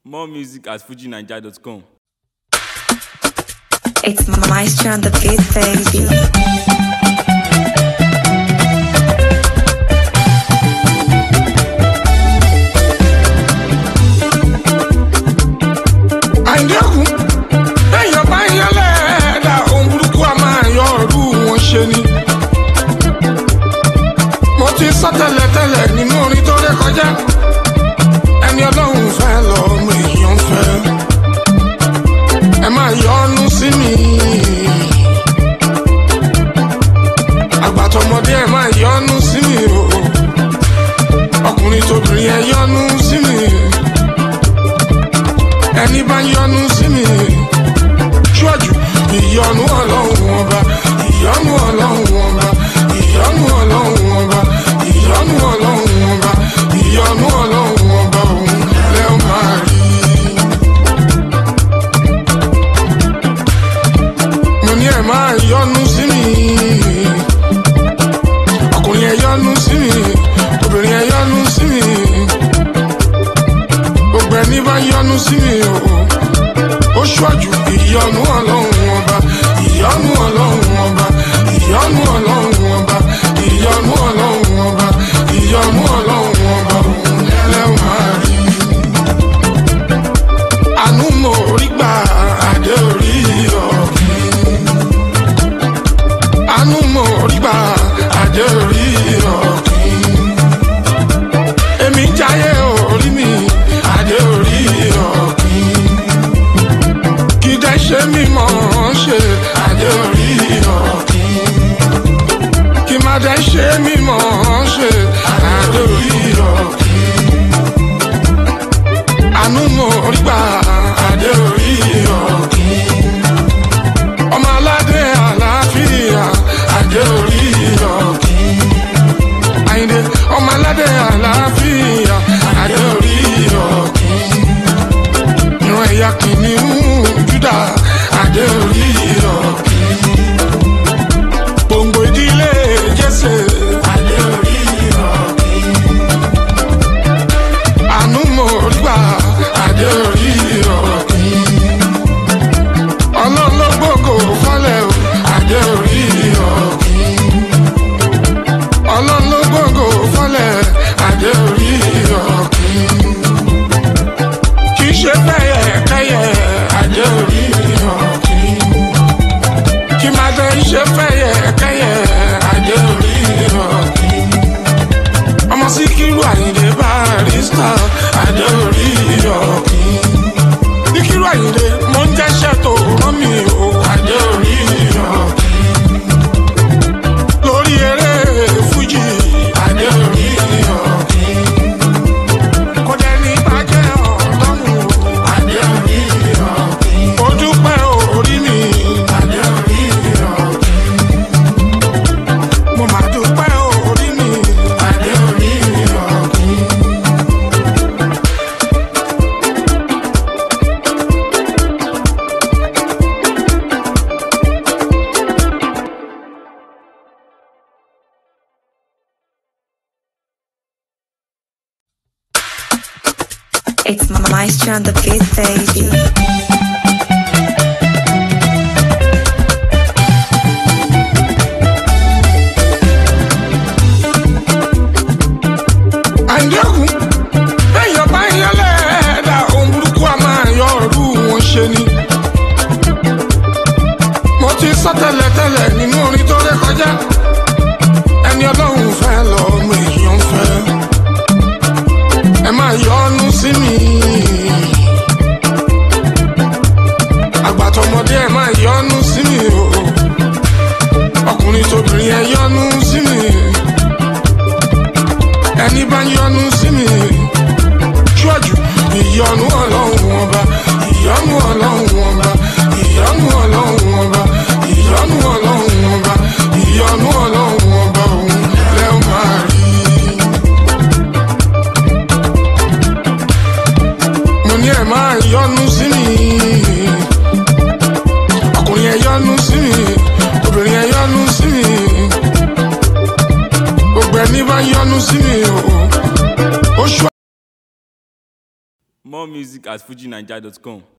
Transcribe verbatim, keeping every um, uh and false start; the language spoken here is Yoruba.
More music at fuji naija dot com. It's Maestro on the beat, baby. Àìdẹ́kùn, èèyàn bá ń yẹlẹ̀ ẹ̀dá ohun burúkú a máa yọ ọ̀rú wọn ṣe ni. Mo ti sọ tẹ́lẹ̀tẹ́lẹ̀ nínú orin tó ré kọjá. Ẹni Ọlọ́run fẹ́ lọ́mọ èèyàn fẹ́. Ẹ máa yọ́nú sí mi. Àgbàtọ̀mọdé ẹ máa yọ́nú sí mi o. Ọkùnrin tóbìnrin ẹ yọ́nú sí mi. Ẹni bá yọ́nú sí mi. Ṣọ́jú ìyọ́nú Ọlọ́run ọba. Ìyọ́nú Ọlọ́run ọba. Ìyọ́nú Ọlọ́run ọba. Ìyọ́nú Ọlọ́run ọba. Ìyọ́nú Ọlọ́run ọba òun lẹ́ ó máa rí. Mo ní ẹ máa yọ́nú sí mi. Ọkùnrin ẹ yọ́nú sí mi. Obìnrin ẹ yọ́nú sí mi. Gbogbo ẹni bá yọ́nú sí mi o. Ó ṣọ́jú ìyọ́nú Ọlọ́run ọba. Ìyọ́nú Ọlọ́run ọba. Ìyọ́nú Ọlọ́run ọba. Ìyọ́nú Ọlọ́run ọba. Ìyọ́nú Ọlọ́run ọba òun lẹ́ ó máa rí. Àánú mo rí gbà adé orí ọ̀gbìn. Àánú mo rí gbà adé orí ọ̀gbìn. Èmi jáyé orí mi adé orí ọ̀gbìn. Kì í dẹ́ ṣe mí mọ̀ ọ́n ṣe adé orí ọ̀gbìn. Kì í má dẹ́ ṣe mí mọ̀ ọ́n ṣe adé orí ọ̀gbìn. Àánú mo rí gbà adé orí ọ̀gbìn. Ọmọ aládé àlàáfíà adé orí ọ̀gbìn. Àyìndé ọmọ aládé àlàáfíà adé orí ọ̀gbìn. Ìran ẹ̀yà kìnìún Júdà adé orí ọ̀gbìn. Gbòǹgbò ìdílé Jésè adé orí ọ̀gbìn. Àánú mo rí gbà adé orí ọ̀gbìn. Ọlọ́run ló gbógo fọ́lẹ̀ o adé orí ọ̀gbìn. Ọlọ́run ló gbógo fọ́lẹ̀ adé orí ọ̀gbìn. Kì í ṣe fẹ́yẹ kẹ́yẹ adé orí ọ̀gbìn. Kì má dé ṣe fẹ́yẹ kẹ́yẹ adé orí ọ̀gbìn. Ọmọ Síkírù Àyìndé Barrister adé orí ọ̀gbìn. Síkírù Àyìndé mo ń jẹ́ṣẹ́ tó rán mi o adé orí ọ̀gbìn. Lórí eré fújì adé orí ọ̀gbìn. Kò dẹ̀ ní bàjẹ́ Ọlọ́run o adé orí ọ̀gbìn. Mo dúpẹ́ orí mi adé orí ọ̀gbìn. Mo máa dúpẹ́ orí mi adé orí ọ̀gbìn. It's Maestro on the beat, baby. Àìdẹ́kùn, èèyàn bá ń yẹlẹ̀ ẹ̀dá ohun burúkú a máa yọ ọ̀rú wọn ṣe ni. Mo ti sọ tẹ́lẹ̀tẹ́lẹ̀ nínú orin tó ré kọjá. Ẹni Ọlọ́run fẹ́ lọ́mọ èèyàn fẹ́. Ẹ máa yọ́nú sí mi. Àgbàtọ̀mọdé ẹ máa yọ́nú sí mi o. Ọkùnrin tóbìnrin ẹ yọ́nú sí mi. Ẹni bá yọ́nú sí mi. Ṣọ́jú ìyọ́nú Ọlọ́run ọba. Ìyọ́nú Ọlọ́run ọba. Ìyọ́nú Ọlọ́run ọba. Ìyọ́nú Ọlọ́run ọba. Ìyọ́nú Ọlọ́run ọba òun lẹ́ ó máa rí. Mo ní ẹ máa yọ́nú sí mi. Ọkùnrin ẹ yọ́nú sí mi. Obìnrin ẹ yọ́nú sí mi. Gbogbo ẹni bá yọ́nú sí mi o. Ó ṣọ́. More music at fuji naija dot com.